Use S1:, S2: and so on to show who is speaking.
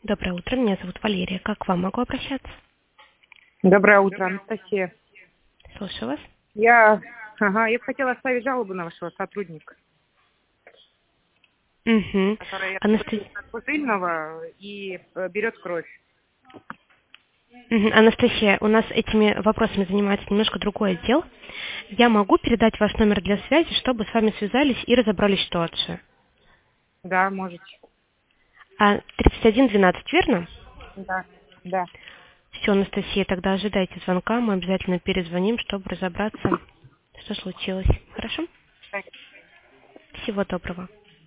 S1: Доброе утро, меня зовут Валерия. Как к вам могу обращаться?
S2: Доброе утро, Анастасия.
S1: Слушаю вас.
S2: Я бы хотела оставить жалобу на вашего сотрудника,
S1: Угу.
S2: который
S1: Анастасия,
S2: от посыльного и берет кровь.
S1: Анастасия, у нас этими вопросами занимается немножко другой отдел. Я могу передать ваш номер для связи, чтобы с вами связались и разобрали ситуацию.
S2: Да, можете.
S1: 3112, верно?
S2: Да.
S1: Все, Анастасия, тогда ожидайте звонка, мы обязательно перезвоним, чтобы разобраться, что случилось. Хорошо? Всего доброго.